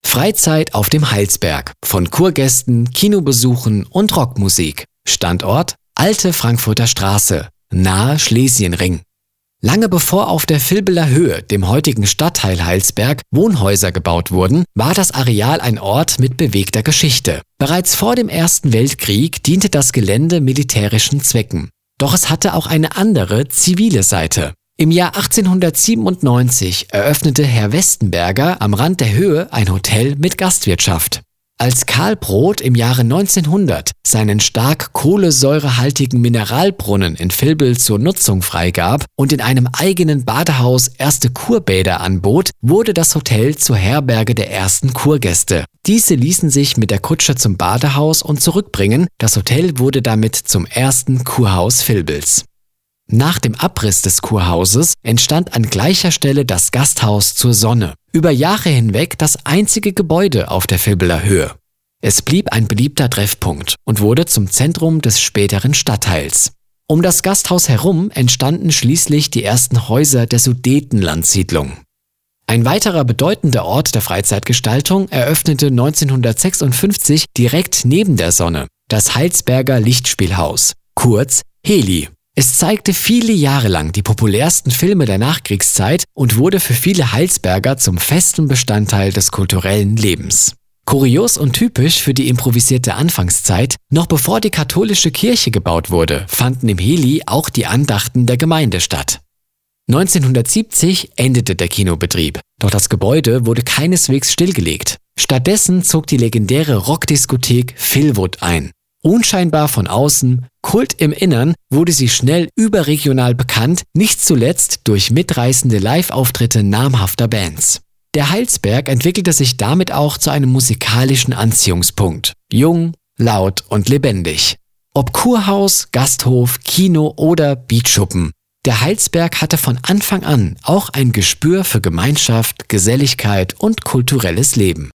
Freizeit auf dem Heilsberg. Von Kurgästen, Kinobesuchen und Rockmusik. Standort: Alte Frankfurter Straße, nahe Schlesienring. Lange bevor auf der Vilbeler Höhe, dem heutigen Stadtteil Heilsberg, Wohnhäuser gebaut wurden, war das Areal ein Ort mit bewegter Geschichte. Bereits vor dem Ersten Weltkrieg diente das Gelände militärischen Zwecken. Doch es hatte auch eine andere, zivile Seite. Im Jahr 1897 eröffnete Herr Westenberger am Rand der Höhe ein Hotel mit Gastwirtschaft. Als Karl Brod im Jahre 1900 seinen stark kohlensäurehaltigen Mineralbrunnen in Vilbel zur Nutzung freigab und in einem eigenen Badehaus erste Kurbäder anbot, wurde das Hotel zur Herberge der ersten Kurgäste. Diese ließen sich mit der Kutsche zum Badehaus und zurückbringen. Das Hotel wurde damit zum ersten Kurhaus Vilbels. Nach dem Abriss des Kurhauses entstand an gleicher Stelle das Gasthaus zur Sonne. Über Jahre hinweg das einzige Gebäude auf der Vilbeler Höhe. Es blieb ein beliebter Treffpunkt und wurde zum Zentrum des späteren Stadtteils. Um das Gasthaus herum entstanden schließlich die ersten Häuser der Sudetenlandsiedlung. Ein weiterer bedeutender Ort der Freizeitgestaltung eröffnete 1956 direkt neben der Sonne, das Heilsberger Lichtspielhaus, kurz Heli. Es zeigte viele Jahre lang die populärsten Filme der Nachkriegszeit und wurde für viele Heilsberger zum festen Bestandteil des kulturellen Lebens. Kurios und typisch für die improvisierte Anfangszeit: Noch bevor die katholische Kirche gebaut wurde, fanden im Heli auch die Andachten der Gemeinde statt. 1970 endete der Kinobetrieb, doch das Gebäude wurde keineswegs stillgelegt. Stattdessen zog die legendäre Rockdiskothek Philwood ein. Unscheinbar von außen, Kult im Innern, wurde sie schnell überregional bekannt, nicht zuletzt durch mitreißende Live-Auftritte namhafter Bands. Der Heilsberg entwickelte sich damit auch zu einem musikalischen Anziehungspunkt. Jung, laut und lebendig. Ob Kurhaus, Gasthof, Kino oder Beachschuppen. Der Heilsberg hatte von Anfang an auch ein Gespür für Gemeinschaft, Geselligkeit und kulturelles Leben.